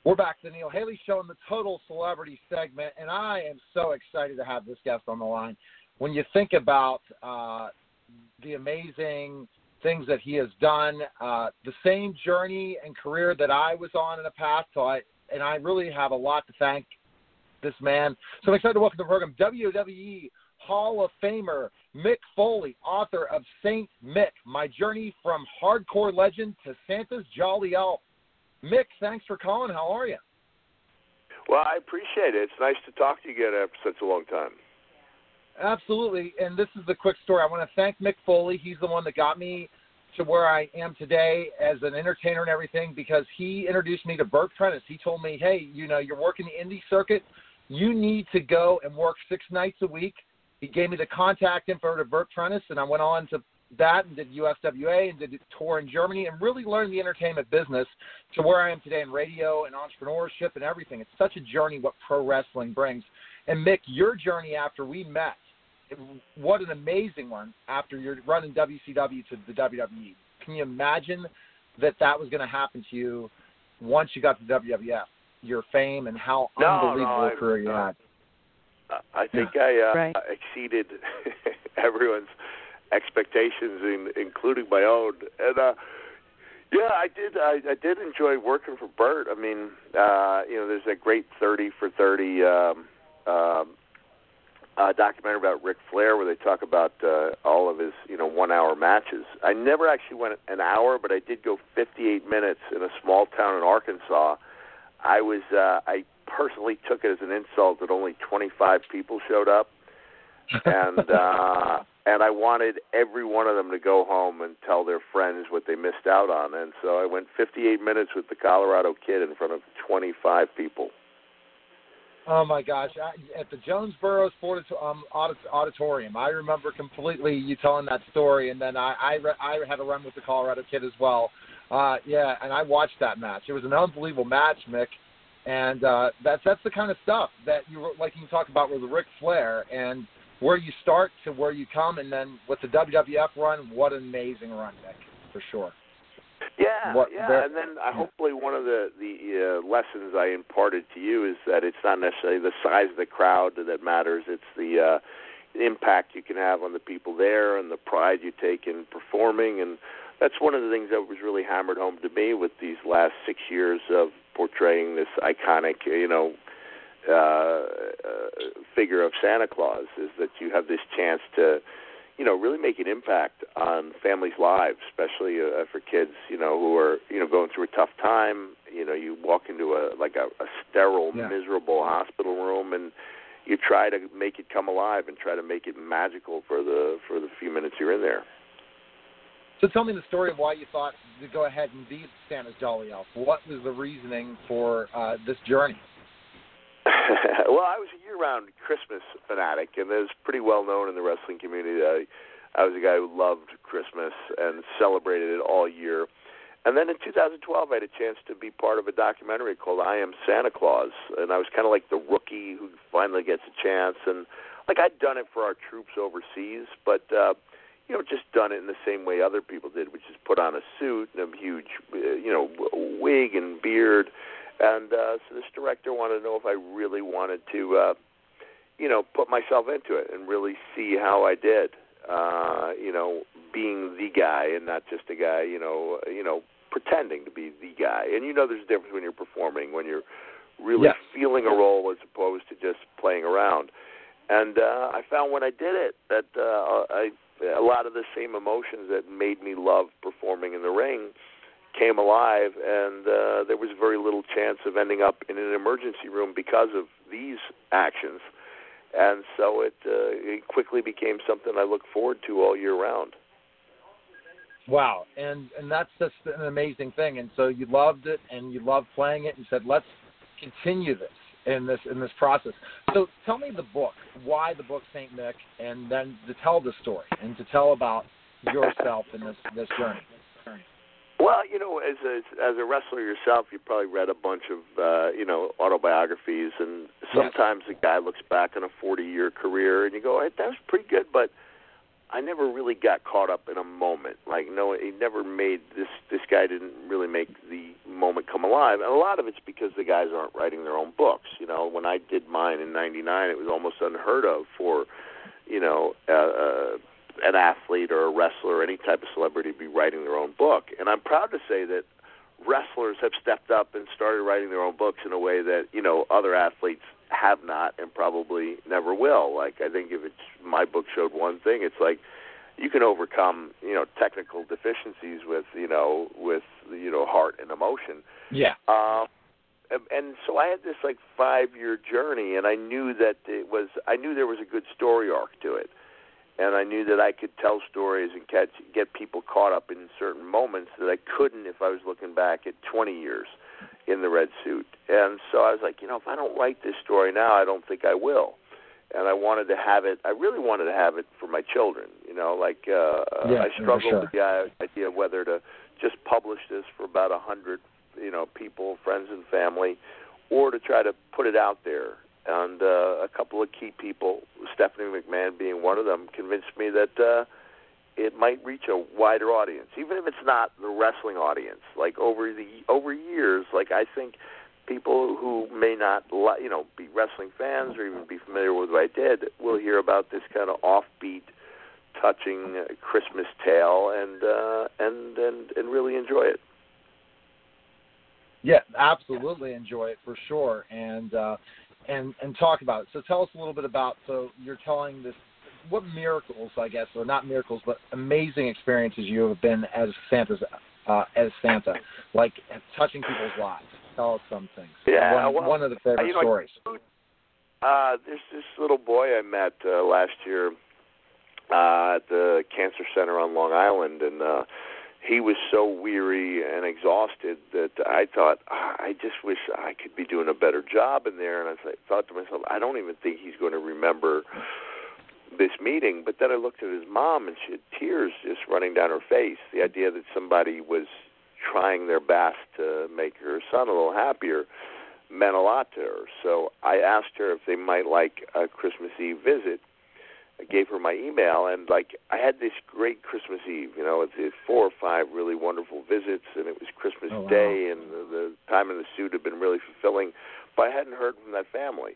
We're back to the Neil Haley Show in the Total Celebrity segment, and I am so excited to have this guest on the line. When you think about the amazing things that he has done, the same journey and career that I was on in the past, and I really have a lot to thank this man. So I'm excited to welcome to the program WWE Hall of Famer Mick Foley, author of Saint Mick, My Journey from Hardcore Legend to Santa's Jolly Elf. Mick, thanks for calling. How are you? Well, I appreciate it. It's nice to talk to you again after such a long time. Absolutely, and this is the quick story. I want to thank Mick Foley. He's the one that got me to where I am today as an entertainer and everything, because he introduced me to Burt Prentice. He told me, hey, you're working the indie circuit. You need to go and work 6 nights a week. He gave me the contact info to Burt Prentice, and I went on to that and did USWA and did a tour in Germany and really learned the entertainment business to where I am today in radio and entrepreneurship and everything. It's such a journey what pro wrestling brings. And Mick, your journey after we met, what an amazing one after you're running WCW to the WWE. Can you imagine that was going to happen to you once you got to WWF, your fame and how unbelievable a career you had? I think I exceeded everyone's expectations, including my own. And I did enjoy working for Burt. I mean, there's a great 30 for 30 documentary about Ric Flair where they talk about all of his 1-hour matches. I never actually went an hour, but I did go 58 minutes in a small town in Arkansas. I personally took it as an insult that only 25 people showed up, and I wanted every one of them to go home and tell their friends what they missed out on. And so I went 58 minutes with the Colorado Kid in front of 25 people. Oh, my gosh. At the Jonesboro Sports Auditorium, I remember completely you telling that story, and then I had a run with the Colorado Kid as well. And I watched that match. It was an unbelievable match, Mick, and that's the kind of stuff that you talk about with Ric Flair and where you start to where you come, and then with the WWF run, what an amazing run, Mick, for sure. And then hopefully one of the lessons I imparted to you is that it's not necessarily the size of the crowd that matters. It's the impact you can have on the people there and the pride you take in performing. And that's one of the things that was really hammered home to me with these last 6 years of portraying this iconic, figure of Santa Claus, is that you have this chance to really make an impact on families' lives, especially for kids, who are, going through a tough time. You walk into a sterile, miserable hospital room, and you try to make it come alive and try to make it magical for the few minutes you're in there. So tell me the story of why you thought to go ahead and be Santa's Jolly Elf. What was the reasoning for this journey? Well, I was a year-round Christmas fanatic, and it was pretty well known in the wrestling community that I was a guy who loved Christmas and celebrated it all year. And then in 2012, I had a chance to be part of a documentary called I Am Santa Claus, and I was kind of like the rookie who finally gets a chance. And I'd done it for our troops overseas, but just done it in the same way other people did, which is put on a suit and a huge, wig and beard. And so this director wanted to know if I really wanted to, put myself into it and really see how I did, being the guy and not just a guy, pretending to be the guy. And there's a difference when you're performing, when you're really feeling a role as opposed to just playing around. And I found when I did it that a lot of the same emotions that made me love performing in the ring came alive, and there was very little chance of ending up in an emergency room because of these actions. And so it quickly became something I look forward to all year round. Wow, and that's just an amazing thing. And so you loved it, and you loved playing it, and said, let's continue this in this process. So tell me the book, why the book Saint Mick, and then to tell the story and to tell about yourself in this journey. Well, as a wrestler yourself, you probably read a bunch of, autobiographies, and sometimes a guy looks back on a 40-year career and you go, hey, that was pretty good, but I never really got caught up in a moment. He never made this guy didn't really make the moment come alive. alive. And a lot of it's because the guys aren't writing their own books. You know, when I did mine in '99, it was almost unheard of for, you know, an athlete or a wrestler or any type of celebrity to be writing their own book. And I'm proud to say that wrestlers have stepped up and started writing their own books in a way that, you know, other athletes have not and probably never will. Like, I think if it's my book showed one thing, it's like you can overcome, you know, technical deficiencies with heart and emotion. Yeah. And so I had this like 5-year journey, and I knew there was a good story arc to it. And I knew that I could tell stories and get people caught up in certain moments that I couldn't if I was looking back at 20 years in the red suit. And so I was like, you know, if I don't write this story now, I don't think I will. And I really wanted to have it for my children. You know, like I struggled with the idea of whether to just publish this for about 100, you know, people, friends and family, or to try to put it out there. And a couple of key people, Stephanie McMahon being one of them, convinced me that it might reach a wider audience, even if it's not the wrestling audience. Like over years, like I think people who may not, you know, be wrestling fans or even be familiar with what I did will hear about this kind of offbeat, touching Christmas tale and really enjoy it. Yeah, absolutely enjoy it for sure, and talk about it. So tell us a little bit about. So you're telling this. What miracles, I guess, or not miracles, but amazing experiences you have been as Santa, like touching people's lives. Tell us some things. Yeah, one of the favorite stories. There's this little boy I met last year at the cancer center on Long Island, and he was so weary and exhausted that I thought, I just wish I could be doing a better job in there. And I thought to myself, I don't even think he's going to remember this meeting. But then I looked at his mom, and she had tears just running down her face. The idea that somebody was trying their best to make her son a little happier meant a lot to her. So I asked her if they might like a Christmas Eve visit. I gave her my email, and like I had this great Christmas Eve. You know, it's 4 or 5 really wonderful visits, and it was Christmas Day, and the time in the suit had been really fulfilling. But I hadn't heard from that family.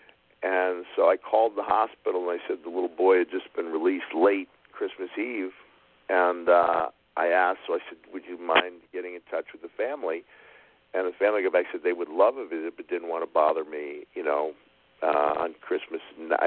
And so I called the hospital, and I said the little boy had just been released late Christmas Eve. And I asked, so I said, would you mind getting in touch with the family? And the family got back and said they would love a visit, but didn't want to bother me, you know, on Christmas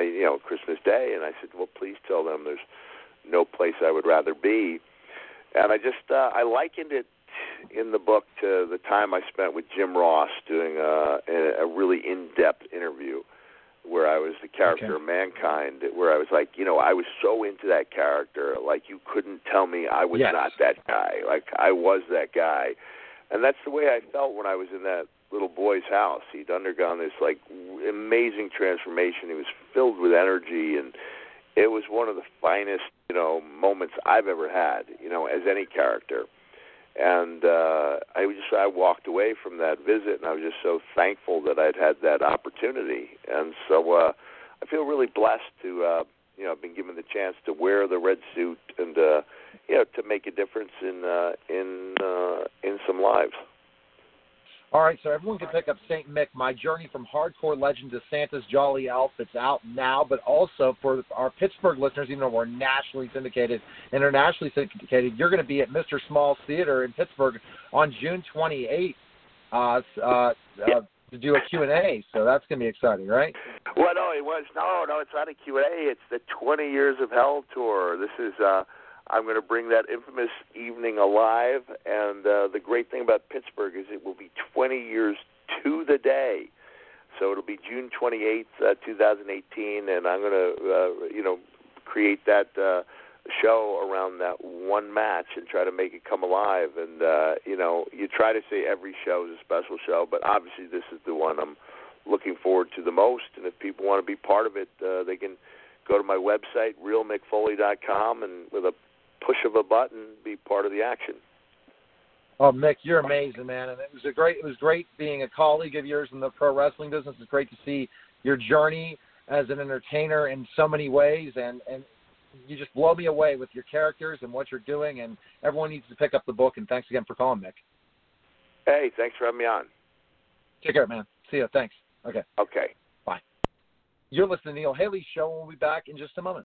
Day. And I said, well, please tell them there's no place I would rather be. And I just, I likened it in the book to the time I spent with Jim Ross doing a really in-depth interview where I was the character of Mankind, where I was like, you know, I was so into that character, like you couldn't tell me I was not that guy. Like I was that guy. And that's the way I felt when I was in that little boy's house. He'd undergone this like amazing transformation. He was filled with energy, and it was one of the finest, you know, moments I've ever had, you know, as any character. And I walked away from that visit, and I was just so thankful that I'd had that opportunity. And so I feel really blessed to, you know, been given the chance to wear the red suit and, you know, to make a difference in some lives. All right, so everyone can pick up St. Mick, My Journey from Hardcore Legend to Santa's Jolly Elf. It's out now, but also for our Pittsburgh listeners, even though we're nationally syndicated, internationally syndicated, you're going to be at Mr. Small's Theater in Pittsburgh on June 28th to do a Q&A, so that's going to be exciting, right? Well, no, it's not a Q&A. It's the 20 Years of Hell tour. This is... I'm going to bring that infamous evening alive, and the great thing about Pittsburgh is it will be 20 years to the day. So it'll be June 28th, 2018, and I'm going to, you know, create that show around that one match and try to make it come alive. And, you know, you try to say every show is a special show, but obviously this is the one I'm looking forward to the most, and if people want to be part of it, they can go to my website, realmickfoley.com, and with a push of a button, be part of the action. Oh, Mick, you're amazing, man, and it was great being a colleague of yours in the pro wrestling business. It's great to see your journey as an entertainer in so many ways, and you just blow me away with your characters and what you're doing, and everyone needs to pick up the book, and thanks again for calling, Mick. Hey, thanks for having me on. Take care, man. See ya. Thanks. Okay. Okay. Bye. You're listening to Neil Haley Show. We'll be back in just a moment.